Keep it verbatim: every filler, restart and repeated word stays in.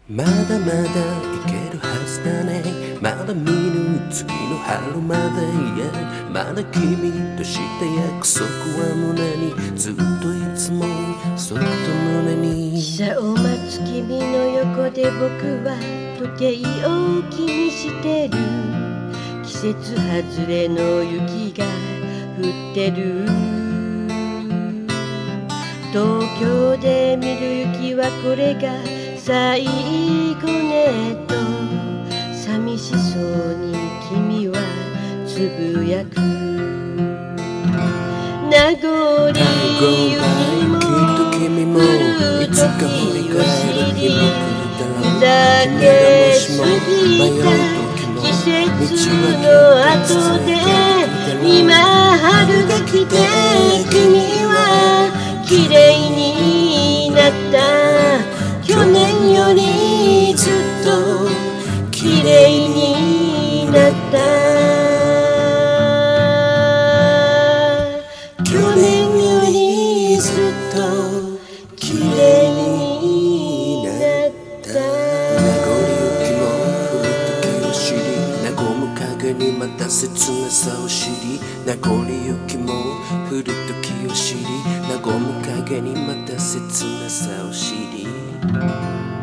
まだまだいけるはずだね。まだ見ぬ次の春まで、yeah、まだ君とした約束は胸に、ずっといつもそっと胸に。 汽車を待つ君の横で僕は時計を気にしてる。季節外れの雪が降ってる。東京で見る雪はこれが最後ねと寂しそうに君はつぶやく。名残雪も降る時を知り、ふざけすぎた季節の後で今春が来て君は綺麗になった。去年よりずっと綺麗になった。去年よりずっと綺麗になった。 名残雪も降る時を知り、和む影にまた切なさを知り。名残雪も降る時を知り、和む影にまた切なさを知り。